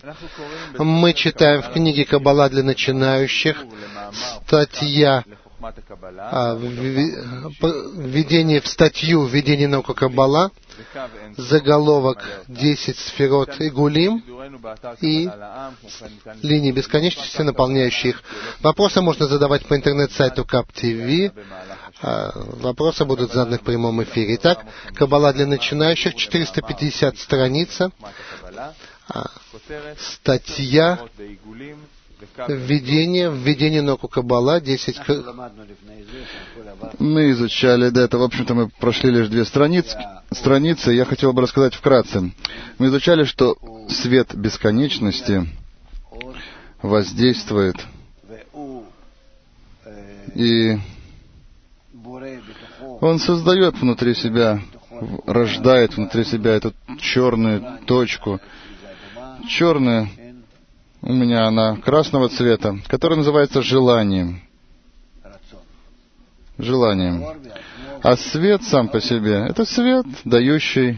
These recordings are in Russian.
Мы читаем в книге «Каббала для начинающих» статья введение в статью «Введение науки Каббала», заголовок 10 сферот и гулим и линии бесконечности, наполняющие их. Вопросы можно задавать по интернет-сайту КАП-ТВ. Вопросы будут заданы в прямом эфире. Итак, Каббала для начинающих, 450 страница, статья введение науку Каббала, 10... Мы изучали до этого, в общем-то, мы прошли лишь 2 страницы. Я хотел бы рассказать вкратце. Мы изучали, что свет бесконечности воздействует и он создает внутри себя, рождает внутри себя эту черную точку. Черная, у меня она красного цвета, которая называется желанием. Желанием. А свет сам по себе — это свет, дающий.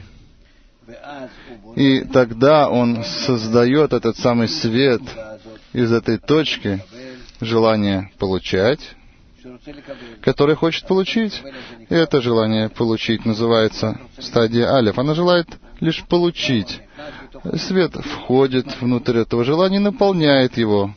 И тогда он создает этот самый свет из этой точки, желание получать, который хочет получить. И это желание получить называется стадия алеф. Она желает лишь получить. Свет входит внутрь этого желания и наполняет его.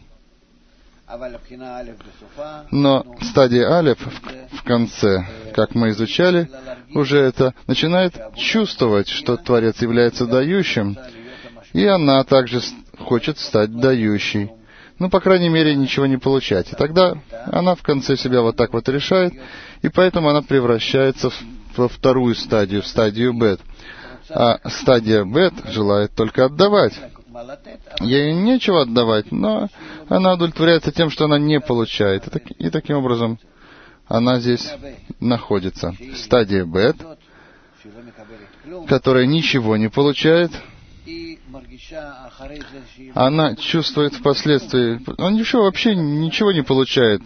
Но стадия алеф в конце, как мы изучали, уже это начинает чувствовать, что Творец является дающим, и она также хочет стать дающей. Ну, по крайней мере, ничего не получать. И тогда она в конце себя вот так вот решает, и поэтому она превращается во вторую стадию, в стадию бет. А стадия бет желает только отдавать. Ей нечего отдавать, но она удовлетворяется тем, что она не получает. И таким образом она здесь находится. Стадия бет, которая ничего не получает, она чувствует впоследствии, она вообще ничего не получает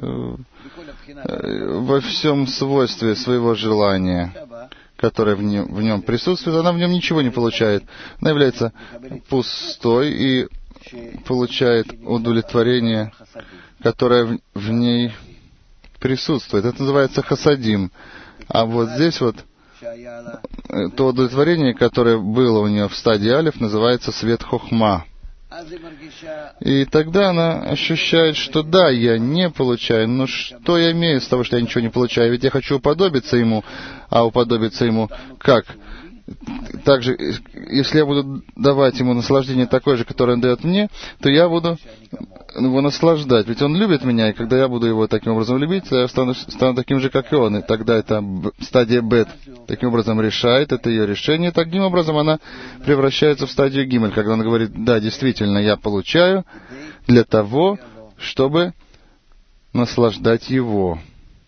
во всем свойстве своего желания, которое в нем присутствует, она в нем ничего не получает. Она является пустой и получает удовлетворение, которое в ней присутствует. Это называется хасадим. А вот здесь вот то удовлетворение, которое было у нее в стадии алеф, называется свет хохма. И тогда она ощущает, что да, я не получаю, но что я имею с того, что я ничего не получаю? Ведь я хочу уподобиться ему, а уподобиться ему как? Также, если я буду давать ему наслаждение такое же, которое он дает мне, то я буду его наслаждать. Ведь он любит меня, и когда я буду его таким образом любить, то я стану таким же, как и он. И тогда это стадия бет таким образом решает, это ее решение. Таким образом она превращается в стадию гимель, когда она говорит: да, действительно, я получаю для того, чтобы наслаждать его.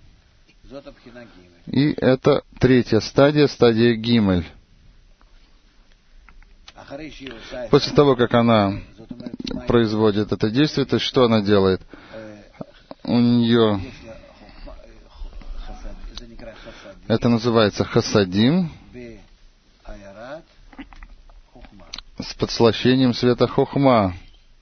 И это третья стадия, стадия гимель. После того, как она производит это действие, то что она делает? У нее это называется хасадим с подслащением света хохма.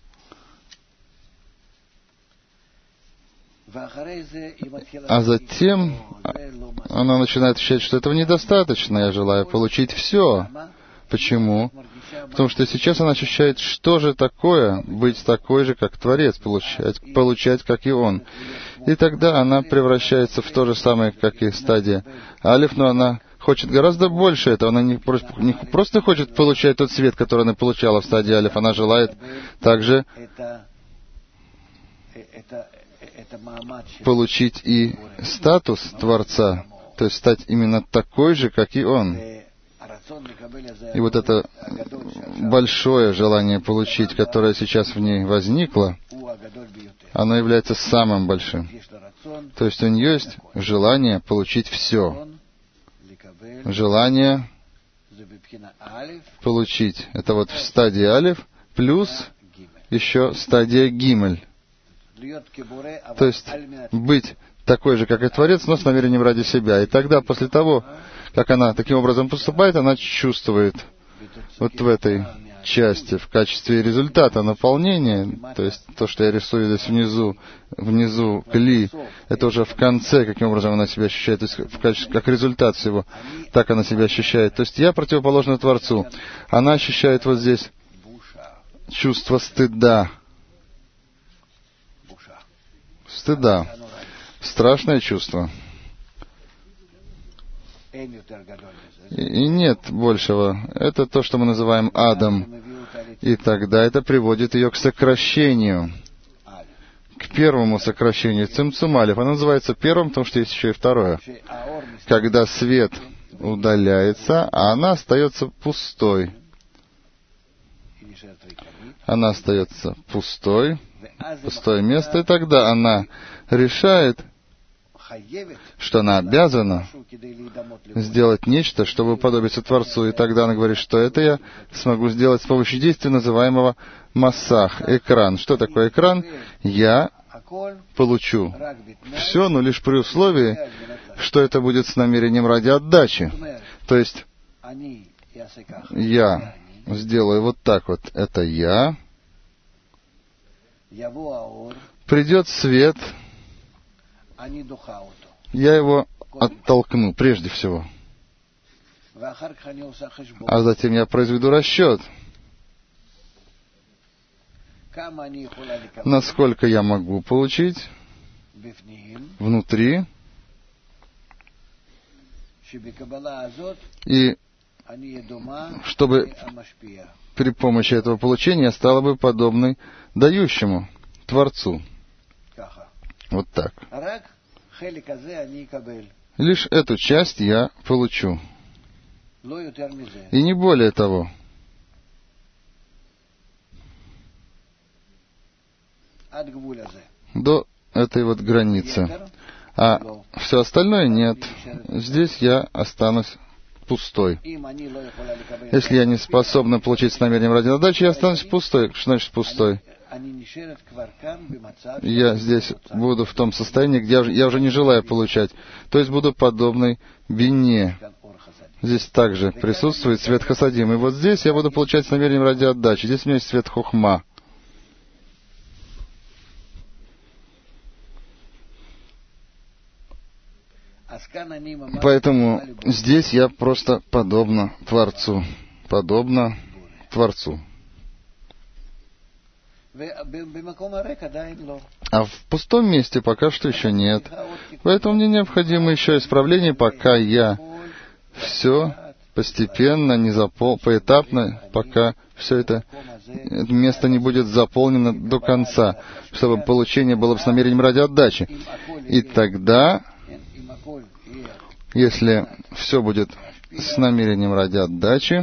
А затем она начинает ощущать, что этого недостаточно. Я желаю получить все. Почему? Потому что сейчас она ощущает, что же такое быть такой же, как Творец, получать, как и Он. И тогда она превращается в то же самое, как и стадия алеф, но она хочет гораздо больше этого. Она не просто хочет получать тот свет, который она получала в стадии алеф, она желает также получить и статус Творца, то есть стать именно такой же, как и Он. И вот это большое желание получить, которое сейчас в ней возникло, оно является самым большим. То есть у нее есть желание получить все. Желание получить. Это вот в стадии алеф, плюс еще стадия гимель. То есть быть такой же, как и Творец, но с намерением ради себя. И тогда, после того, как она таким образом поступает, она чувствует вот в этой части, в качестве результата наполнения, то есть то, что я рисую здесь внизу кли, это уже в конце, каким образом она себя ощущает, то есть в качестве, как результат всего, так она себя ощущает. То есть я противоположна Творцу. Она ощущает вот здесь чувство стыда. Стыда. Страшное чувство. И нет большего. Это то, что мы называем адом. И тогда это приводит ее к сокращению. К первому сокращению. Цимцум алеф. Она называется первым, потому что есть еще и второе. Когда свет удаляется, а она остается пустой. Она остается пустой. Пустое место. И тогда она решает, что она обязана сделать нечто, чтобы уподобиться Творцу. И тогда она говорит, что это я смогу сделать с помощью действия, называемого массах, экран. Что такое экран? Я получу все, но лишь при условии, что это будет с намерением ради отдачи. То есть я сделаю вот так вот. Это я. Придет свет. Я его оттолкну прежде всего. А затем я произведу расчет. Насколько я могу получить внутри. И чтобы при помощи этого получения я стала бы подобной дающему, Творцу. Вот так. Лишь эту часть я получу. И не более того. До этой вот границы. А все остальное нет. Здесь я останусь пустой. Если я не способна получить с намерением ради отдачи, я останусь пустой. Что значит пустой? Я здесь буду в том состоянии, где я уже не желаю получать. То есть буду подобной бине. Здесь также присутствует свет хасадим. И вот здесь я буду получать с намерением ради отдачи. Здесь у меня есть свет хохма. Поэтому здесь я просто подобна Творцу. Подобно Творцу. А в пустом месте пока что еще нет. Поэтому мне необходимо еще исправление, пока я все постепенно, поэтапно, пока все это место не будет заполнено до конца, чтобы получение было с намерением ради отдачи. И тогда, если все будет с намерением ради отдачи,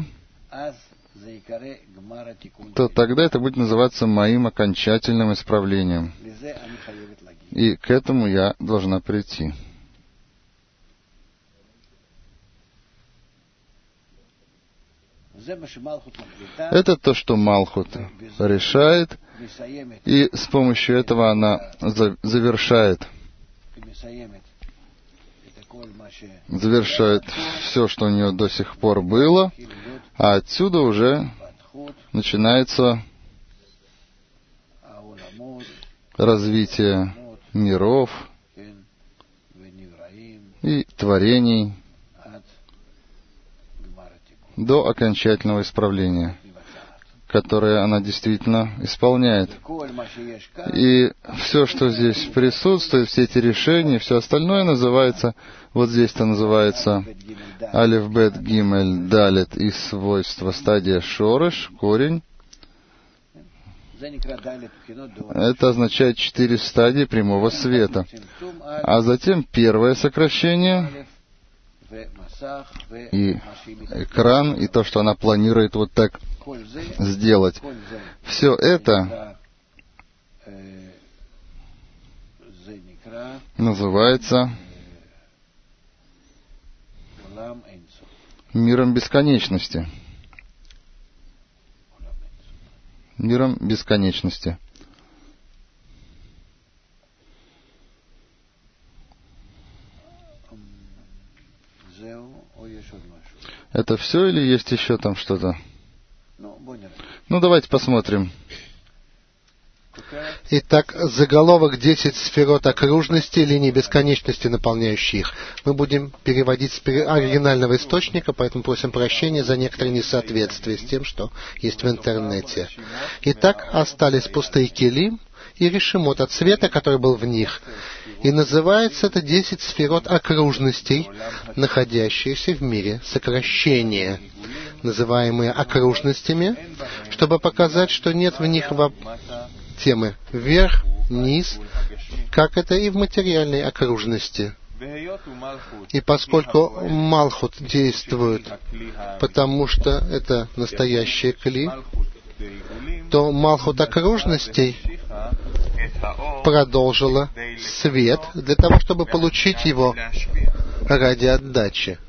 то тогда это будет называться моим окончательным исправлением. И к этому я должна прийти. Это то, что Малхут решает, и с помощью этого она завершает все, что у нее до сих пор было, а отсюда уже начинается развитие миров и творений до окончательного исправления, которое она действительно исполняет. И все, что здесь присутствует, все эти решения, все остальное называется, вот здесь-то называется Алеф, Бет, Гимель, Далет и свойства, стадия Шореш, корень. Это означает 4 стадии прямого света. А затем первое сокращение и экран, и то, что она планирует вот так сделать. Все это называется миром бесконечности. Миром бесконечности. Это все или есть еще там что-то? Ну, давайте посмотрим. Итак, заголовок 10 сферот окружности, линии бесконечности, наполняющие их. Мы будем переводить с оригинального источника, поэтому просим прощения за некоторые несоответствия с тем, что есть в интернете. Итак, остались пустые келим и решимот от света, который был в них. И называется это 10 сферот окружностей, находящиеся в мире сокращения, называемые окружностями, чтобы показать, что нет в них темы вверх, низ, как это и в материальной окружности. И поскольку Малхут действует, потому что это настоящее кли, то Малхут окружностей продолжила свет для того, чтобы получить его ради отдачи.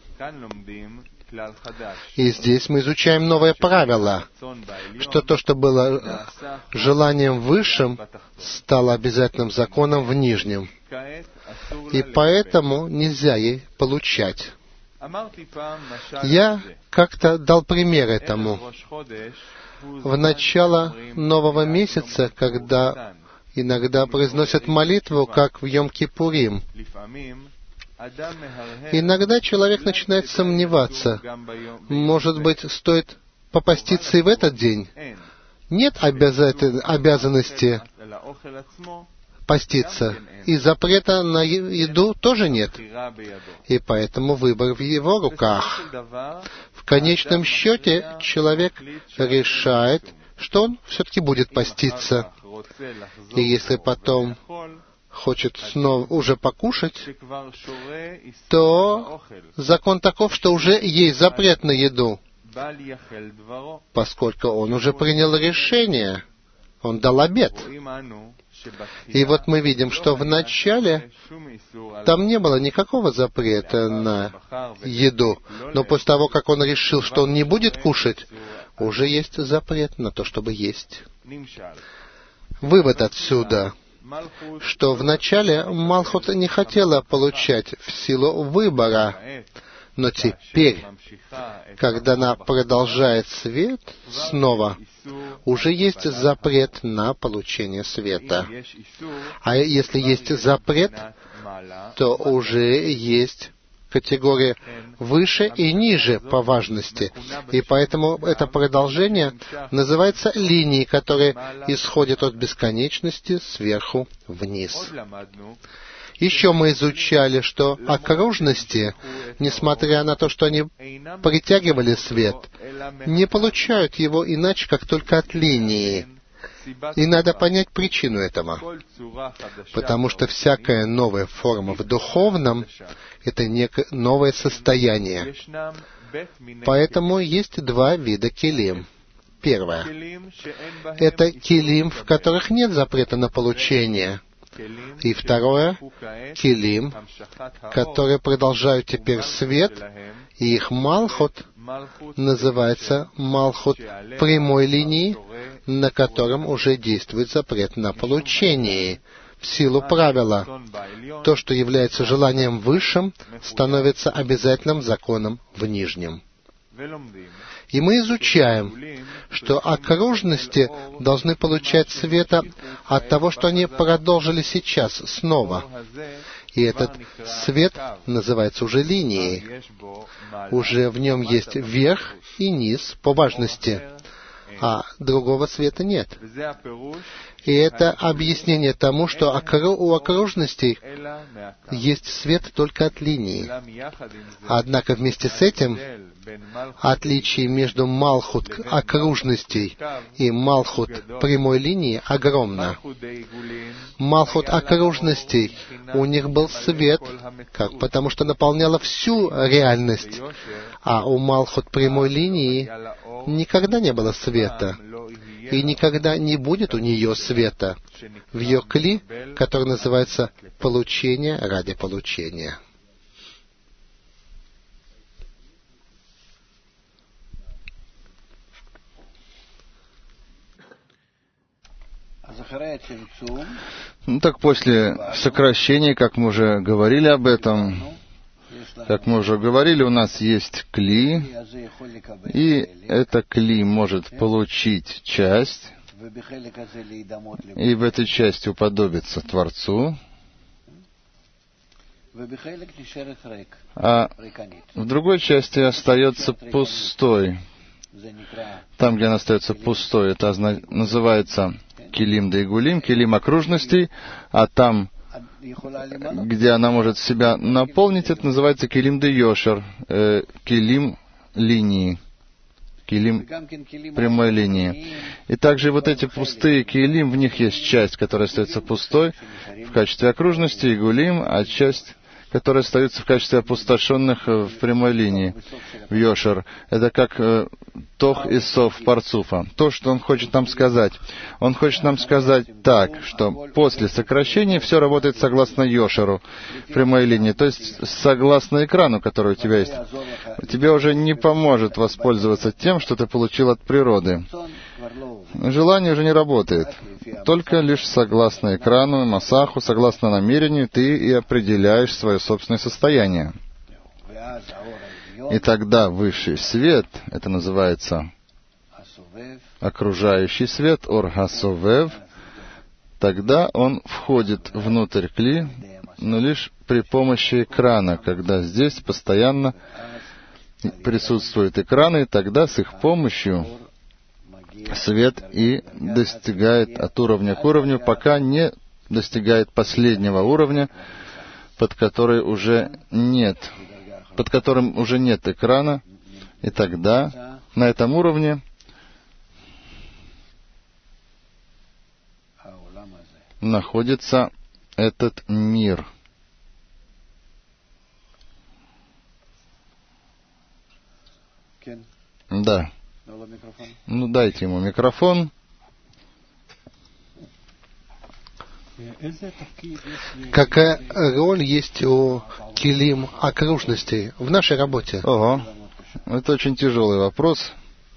И здесь мы изучаем новое правило, что то, что было желанием высшим, стало обязательным законом в нижнем. И поэтому нельзя ей получать. Я как-то дал пример этому. В начало нового месяца, когда иногда произносят молитву, как в Йом-Кипурим, иногда человек начинает сомневаться. Может быть, стоит попаститься и в этот день? Нет обязанности поститься. И запрета на еду тоже нет. И поэтому выбор в его руках. В конечном счете человек решает, что он все-таки будет поститься. И если потом хочет снова уже покушать, то закон таков, что уже есть запрет на еду, поскольку он уже принял решение, он дал обет. И вот мы видим, что в начале там не было никакого запрета на еду, но после того, как он решил, что он не будет кушать, уже есть запрет на то, чтобы есть. Вывод отсюда, что вначале Малхут не хотела получать в силу выбора, но теперь, когда она продолжает свет снова, уже есть запрет на получение света. А если есть запрет, то уже есть категория выше и ниже по важности. И поэтому это продолжение называется линией, которая исходит от бесконечности сверху вниз. Еще мы изучали, что окружности, несмотря на то, что они притягивали свет, не получают его иначе, как только от линии. И надо понять причину этого. Потому что всякая новая форма в духовном — это некое новое состояние. Поэтому есть два вида келим. Первое — это келим, в которых нет запрета на получение. И второе — келим, которые продолжают теперь свет, и их Малхут называется Малхут прямой линии, на котором уже действует запрет на получение. В силу правила, то, что является желанием высшим, становится обязательным законом в нижнем. И мы изучаем, что окружности должны получать света от того, что они продолжили сейчас снова. И этот свет называется уже линией. Уже в нем есть верх и низ по важности, а другого света нет. И это объяснение тому, что у окружностей есть свет только от линии. Однако вместе с этим отличие между Малхут окружностей и Малхут прямой линии огромно. Малхут окружностей, у них был свет, потому что наполняла всю реальность, а у Малхут прямой линии никогда не было света. И никогда не будет у нее света в ее кли, который называется «получение ради получения». Ну так после сокращения, как мы уже говорили об этом, Как мы уже говорили, у нас есть кли, и это кли может получить часть, и в этой части уподобиться Творцу, а в другой части остается пустой. Там, где она остается пустой, это называется килим да игулим, килим окружностей, а там, где она может себя наполнить, это называется килим да йошер, килим линии, килим прямой линии. И также вот эти пустые килим, в них есть часть, которая остается пустой в качестве окружности, игулим, а часть, которые остаются в качестве опустошенных в прямой линии, в йошер. Это как тох и сов парцуфа. То, что он хочет нам сказать. Он хочет нам сказать так, что после сокращения все работает согласно йошеру, прямой линии, то есть согласно экрану, который у тебя есть. Тебе уже не поможет воспользоваться тем, что ты получил от природы. Желание уже не работает. Только лишь согласно экрану, масаху, согласно намерению, ты и определяешь свое собственное состояние. И тогда высший свет, это называется окружающий свет, ор-хасовев, тогда он входит внутрь кли, но лишь при помощи экрана, когда здесь постоянно присутствуют экраны, и тогда с их помощью свет и достигает от уровня к уровню, пока не достигает последнего уровня, под которым уже нет экрана, и тогда на этом уровне находится этот мир. Да. Ну, дайте ему микрофон. Какая роль есть у килим окружностей в нашей работе? Ого, это очень тяжелый вопрос.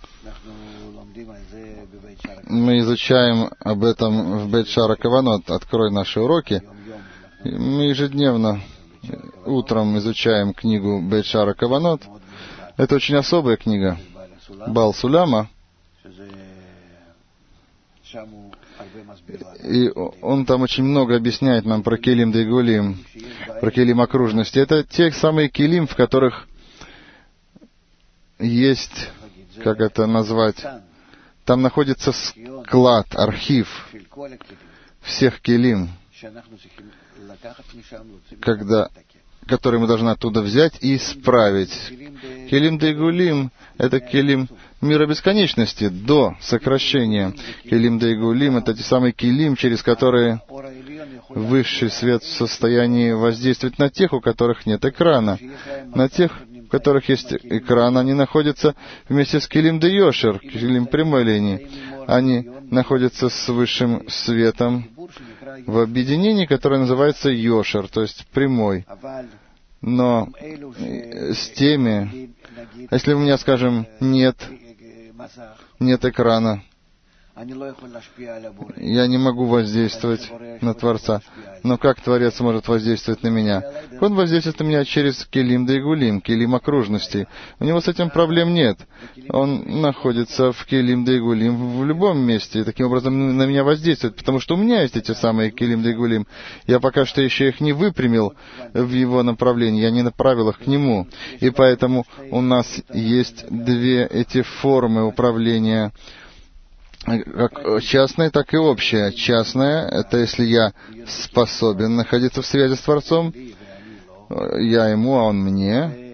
Мы изучаем об этом в Бейт Шаара Каванот. Открой наши уроки. Мы ежедневно утром изучаем книгу Бейт Шаара Каванот. Это очень особая книга Баал Суляма. И он там очень много объясняет нам про килим да игулим, про килим окружности. Это те самые килим, в которых есть, как это назвать, там находится склад, архив всех килим, которые мы должны оттуда взять и исправить. Килим да игулим — это килим мира бесконечности до сокращения. Килим да игулим — это те самые килим, через которые высший свет в состоянии воздействовать на тех, у которых нет экрана. На тех, у которых есть экран, они находятся вместе с килим да йошер, килим прямой линии. Они находятся с высшим светом в объединении, которое называется йошер, то есть прямой. Но с теми, если у меня, скажем, нет экрана, я не могу воздействовать на Творца. Но как Творец может воздействовать на меня? Он воздействует на меня через килим да игулим, килим окружности. У него с этим проблем нет. Он находится в килим да игулим в любом месте, и таким образом на меня воздействует, потому что у меня есть эти самые килим да игулим. Я пока что еще их не выпрямил в его направлении, я не направил их к нему. И поэтому у нас есть две эти формы управления, как частная, так и общая. Частная — это если я способен находиться в связи с Творцом, я ему, а он мне,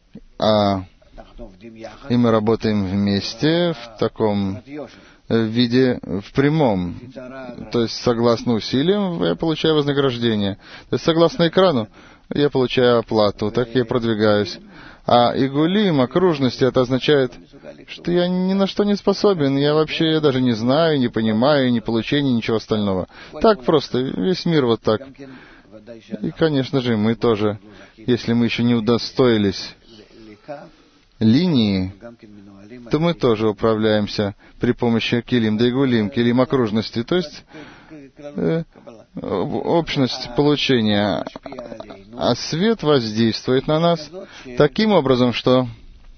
и мы работаем вместе в таком виде, в прямом. То есть, согласно усилиям, я получаю вознаграждение. То есть, согласно экрану, я получаю оплату, так я продвигаюсь. А игулим, окружности, это означает, что я ни на что не способен, я даже не знаю, не понимаю, ни получения, ничего остального. Так просто, весь мир вот так. И, конечно же, мы тоже, если мы еще не удостоились линии, то мы тоже управляемся при помощи килим да игулим, килим окружности, то есть общность получения. А свет воздействует на нас таким образом, что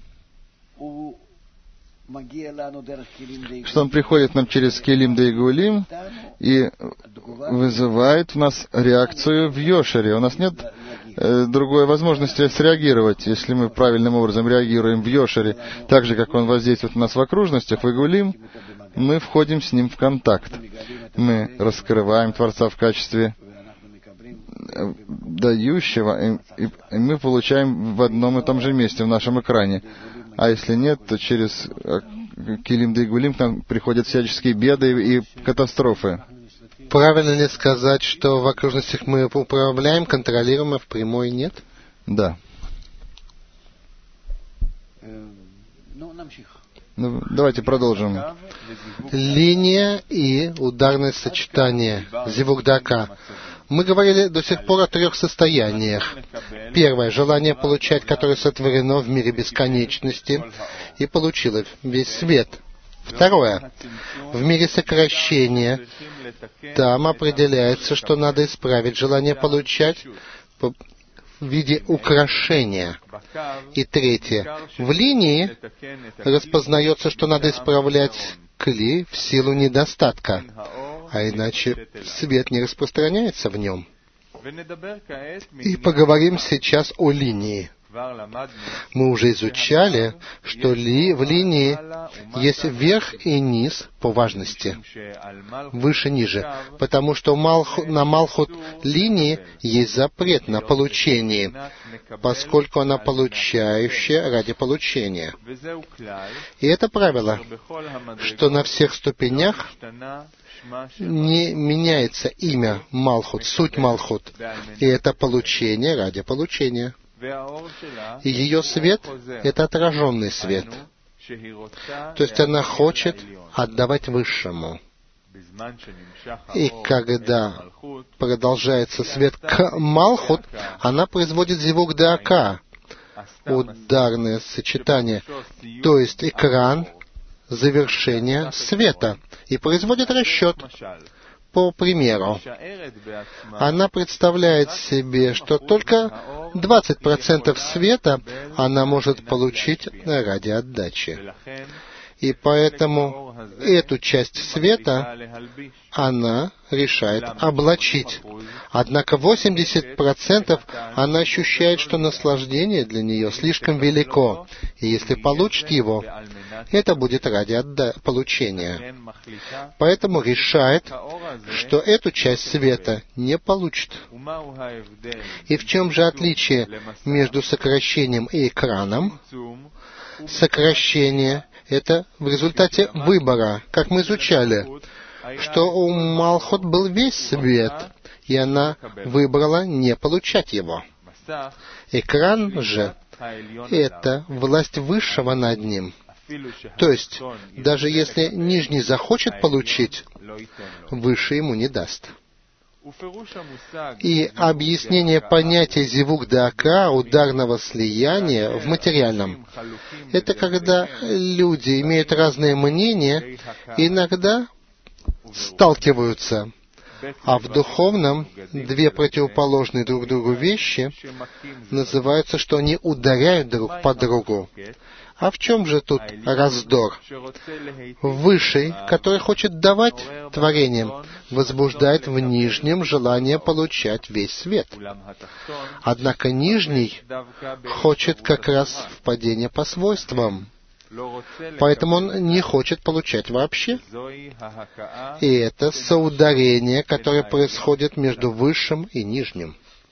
он приходит к нам через Келим да Игулим и вызывает в нас реакцию в Йошере. У нас нет другой возможности среагировать, если мы правильным образом реагируем в Йошере, так же, как он воздействует на нас в окружностях, в Игулим, мы входим с ним в контакт. Мы раскрываем Творца в качестве дающего, и мы получаем в одном и том же месте, в нашем экране. А если нет, то через Келим да Игулим к нам приходят всяческие беды и катастрофы. Правильно ли сказать, что в окружностях мы управляем, контролируем, а в прямой нет? Да. Давайте продолжим. Линия и ударное сочетание. Зивук дака. Мы говорили до сих пор о 3 состояниях. Первое — желание получать, которое сотворено в мире бесконечности и получило весь свет. Второе — в мире сокращения. Там определяется, что надо исправить желание получать в виде украшения. И третье — в линии распознается, что надо исправлять кли в силу недостатка, а иначе свет не распространяется в нем. И поговорим сейчас о линии. Мы уже изучали, что в линии есть верх и низ по важности, выше-ниже, потому что на Малхут линии есть запрет на получение, поскольку она получающая ради получения. И это правило, что на всех ступенях не меняется имя Малхут, суть Малхут, и это получение ради получения. И ее свет — это отраженный свет. То есть она хочет отдавать Высшему. И когда продолжается свет к Малхут, она производит зивук дака, ударное сочетание, то есть экран завершения света, и производит расчет. По примеру, она представляет себе, что только 20% света она может получить ради отдачи. И поэтому эту часть света она решает облачить. Однако 80% она ощущает, что наслаждение для нее слишком велико. И если получит его, это будет ради получения. Поэтому решает, что эту часть света не получит. И в чем же отличие между сокращением и экраном? Сокращение — это в результате выбора, как мы изучали, что у Малхут был весь свет, и она выбрала не получать его. Экран же — это власть Высшего над ним. То есть, даже если Нижний захочет получить, Высший ему не даст. И объяснение понятия зивук дака, ударного слияния в материальном, это когда люди имеют разные мнения, иногда сталкиваются, а в духовном две противоположные друг другу вещи называются, что они ударяют друг по другу. А в чем же тут раздор? Высший, который хочет давать творениям, возбуждает в нижнем желание получать весь свет. Однако нижний хочет как раз впадения по свойствам. Поэтому он не хочет получать вообще. И это соударение, которое происходит между высшим и нижним.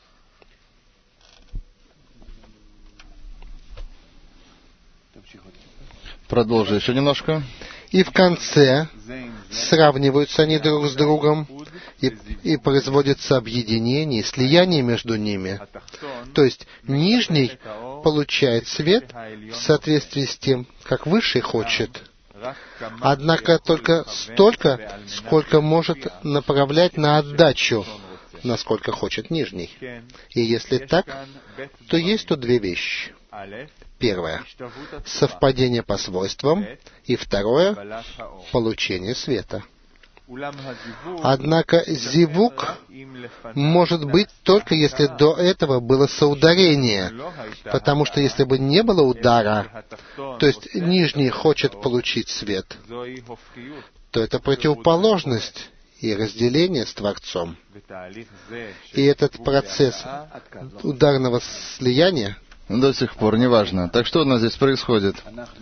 Продолжи еще немножко. И в конце сравниваются они друг с другом, и производится объединение, слияние между ними. То есть нижний получает свет в соответствии с тем, как высший хочет. Однако только столько, сколько может направлять на отдачу, насколько хочет нижний. И если так, то есть тут две вещи. Первое — совпадение по свойствам, и второе — получение света. Однако зивук может быть только если до этого было соударение, потому что если бы не было удара, то есть нижний хочет получить свет, то это противоположность и разделение с Творцом. И этот процесс ударного слияния до сих пор неважно. Так что у нас здесь происходит?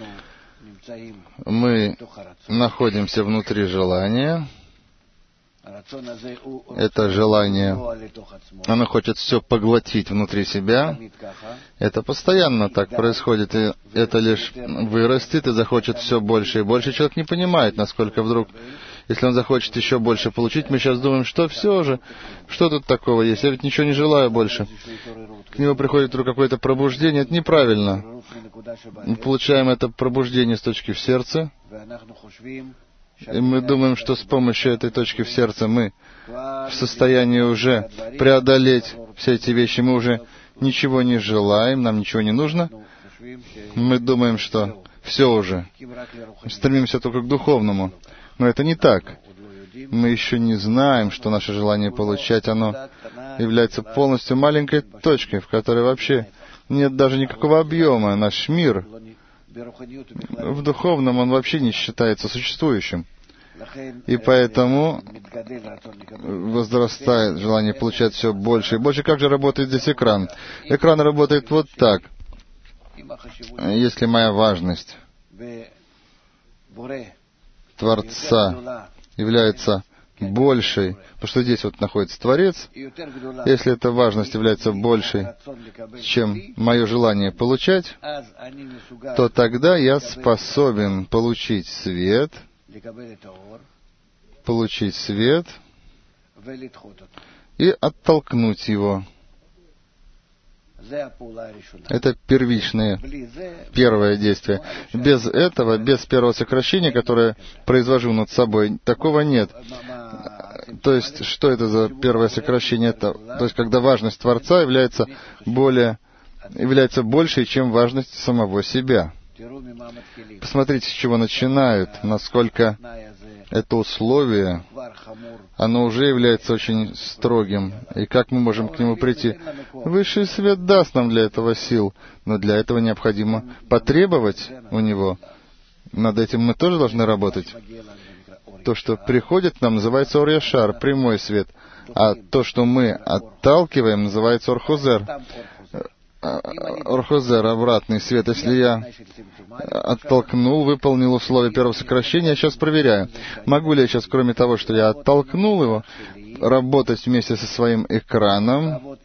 Мы находимся внутри желания. Это желание, оно хочет все поглотить внутри себя. Это постоянно так происходит, и это лишь вырастет и захочет все больше и больше. Человек не понимает, насколько вдруг, если он захочет еще больше получить, мы сейчас думаем, что все же, что тут такого есть, я ведь ничего не желаю больше. К нему приходит вдруг какое-то пробуждение, это неправильно. Мы получаем это пробуждение с точки в сердце, и мы думаем, что с помощью этой точки в сердце мы в состоянии уже преодолеть все эти вещи. Мы уже ничего не желаем, нам ничего не нужно. Мы думаем, что все уже. Стремимся только к духовному. Но это не так. Мы еще не знаем, что наше желание получать, оно является полностью маленькой точкой, в которой вообще нет даже никакого объема. Наш мир в духовном он вообще не считается существующим. И поэтому возрастает желание получать все больше и больше. Как же работает здесь экран? Экран работает вот так. Если моя важность Творца является большей, потому что здесь вот находится Творец, если эта важность является большей, чем мое желание получать, то тогда я способен получить свет и оттолкнуть его. Это первичное, первое действие. Без этого, без первого сокращения, которое произвожу над собой, такого нет. То есть, что это за первое сокращение? Это, то есть, когда важность Творца является большей, чем важность самого себя. Посмотрите, с чего начинают, насколько это условие, оно уже является очень строгим. И как мы можем к нему прийти? Высший свет даст нам для этого сил, но для этого необходимо потребовать у него. Над этим мы тоже должны работать. То, что приходит к нам, называется Ор-Яшар, прямой свет. А то, что мы отталкиваем, называется Ор-Хозер. Ор-Хозер, обратный свет. Если я оттолкнул, выполнил условия первого сокращения, я сейчас проверяю, могу ли я сейчас, кроме того, что я оттолкнул его, работать вместе со своим экраном,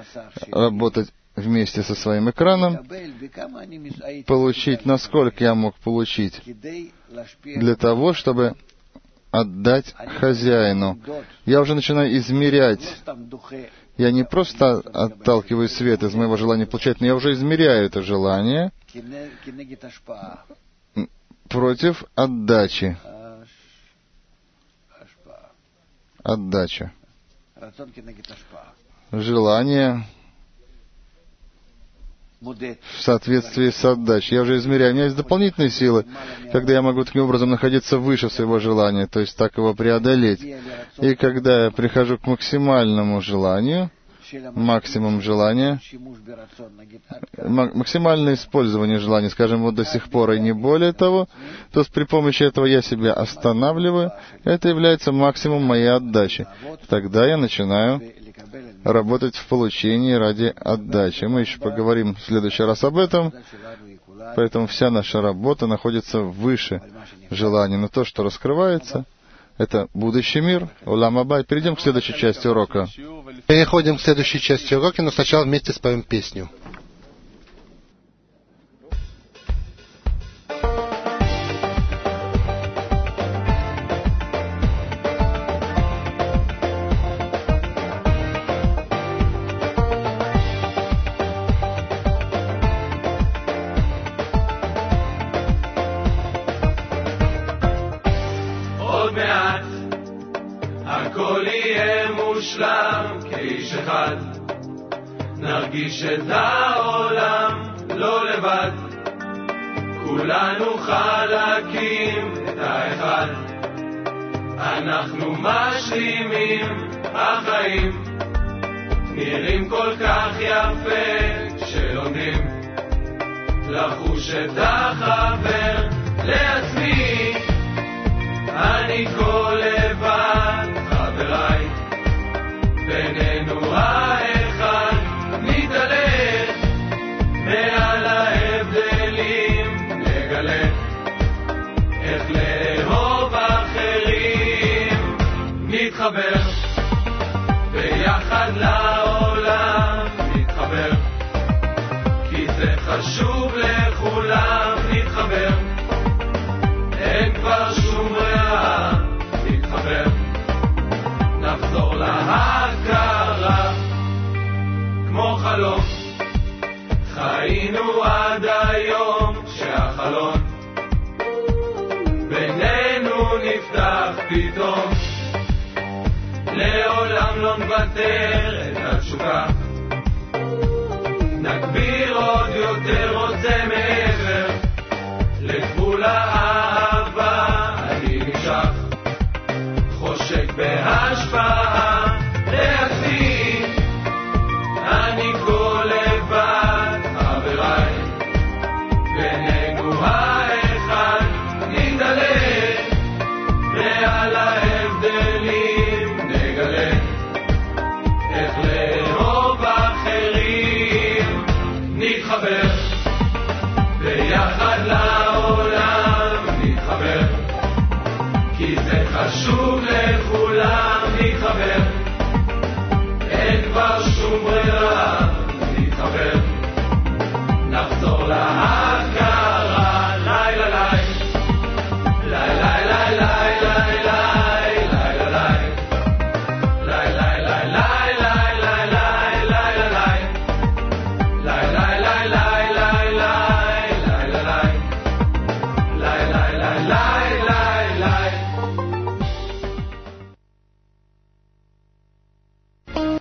получить, насколько я мог получить, для того, чтобы отдать хозяину. Я уже начинаю измерять. Я не просто отталкиваю свет из моего желания получать, но я уже измеряю это желание против отдачи. Отдача. Желание в соответствии с отдачей. Я уже измеряю. У меня есть дополнительные силы, когда я могу таким образом находиться выше своего желания, то есть так его преодолеть. И когда я прихожу к максимальному желанию, максимум желания, максимальное использование желания, скажем, вот до сих пор и не более того, то при помощи этого я себя останавливаю, это является максимум моей отдачи. Тогда я начинаю работать в получении ради отдачи. Мы еще поговорим в следующий раз об этом, поэтому вся наша работа находится выше желания. Но то, что раскрывается, это будущий мир, Олам Аба. Перейдем к следующей части урока. Переходим к следующей части урока, но сначала вместе споем песню. נרגיש את העולם לא לבד, כולנו חלקים את האחד, אנחנו משלימים, החיים נראים כל כך יפה כשלומדים לחוש את החבר. לעצמי אני כה לבד, חבריי בינינו האחד, נתעלה מעל ההבדלים, נגלה איך לאהוב אחרים, נתחבר ביחד לעולם, נתחבר כי זה חשוב לכולם, נתחבר אין כבר שום ברירה, נתחבר נחזור להכרה כמו חלום חיינו עד היום, שהחלון בינינו נפתח פתאום, לעולם לא נוותר את התשוקה, נגביר עוד יותר, רוצה מעבר לגבול האהבה, אני נמשך חושק בהשפעה. לעצמי אני כה לבד, חבריי בינינו האחד, נתעלה מעל ההבדלים, נגלה איך לאהוב אחרים, נתחבר ביחד לעולם, נתחבר כי זה חשוב לכולם.